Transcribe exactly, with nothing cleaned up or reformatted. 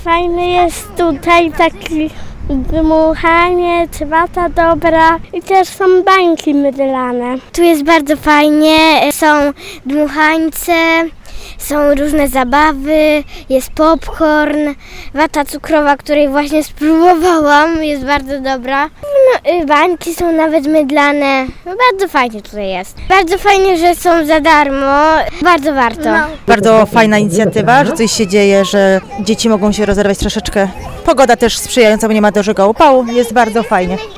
Fajny jest tutaj taki dmuchaniec, wata dobra i też są bańki mydlane. Tu jest bardzo fajnie, są dmuchańce, są różne zabawy, jest popcorn, wata cukrowa, której właśnie spróbowałam, jest bardzo dobra. No, y, bańki są nawet mydlane, no, bardzo fajnie tutaj jest. Bardzo fajnie, że są za darmo, bardzo warto. No. Bardzo fajna inicjatywa, że coś się dzieje, że dzieci mogą się rozerwać troszeczkę. Pogoda też sprzyjająca, bo nie ma dużego upału, jest bardzo fajnie.